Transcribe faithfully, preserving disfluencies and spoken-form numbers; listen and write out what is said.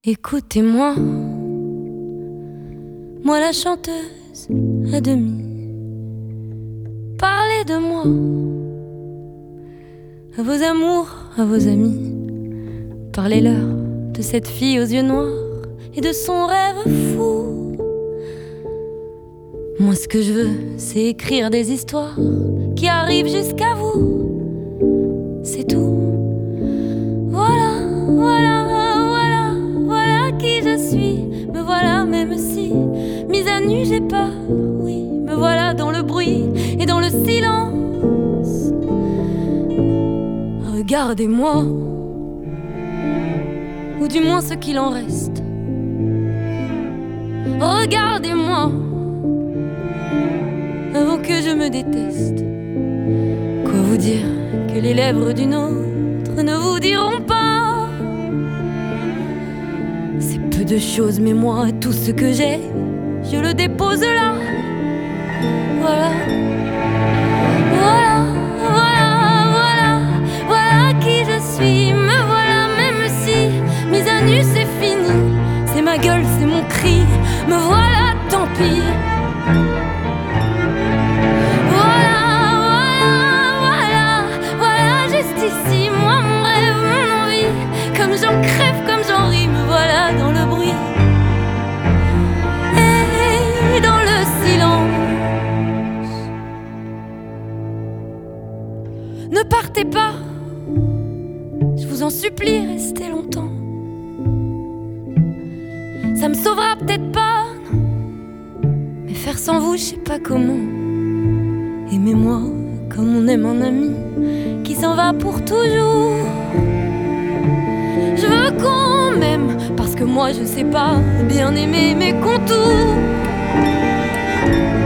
Écoutez-moi, moi la chanteuse à demi. Parlez de moi, à vos amours, à vos amis. Parlez-leur de cette fille aux yeux noirs et de son rêve fou. Moi ce que je veux, c'est écrire des histoires qui arrivent jusqu'à vous. C'est tout. Voilà, voilà, voilà, voilà qui je suis. Me voilà même si, mise à nu j'ai peur, oui. Me voilà dans le bruit et dans le silence. Regardez-moi, ou du moins ce qu'il en reste. Regardez-moi, avant que je me déteste. Quoi vous dire que les lèvres d'une autre ne vous diront pas? C'est peu de choses, mais moi, tout ce que j'ai, je le dépose là. Voilà, voilà, voilà, voilà, voilà qui je suis. Me voilà même si, mise à nu c'est fini. C'est ma gueule, c'est mon cri. Me voilà, tant pis. Ici, moi, mon rêve, mon envie. Comme j'en crève, comme j'en ris. Me voilà dans le bruit et dans le silence. Ne partez pas, je vous en supplie, restez longtemps. Ça me sauvera peut-être pas, non. Mais faire sans vous, je sais pas comment. Aimez-moi comme on aime un ami qui s'en va pour toujours. Je veux qu'on m'aime, parce que moi je sais pas bien aimer mes contours.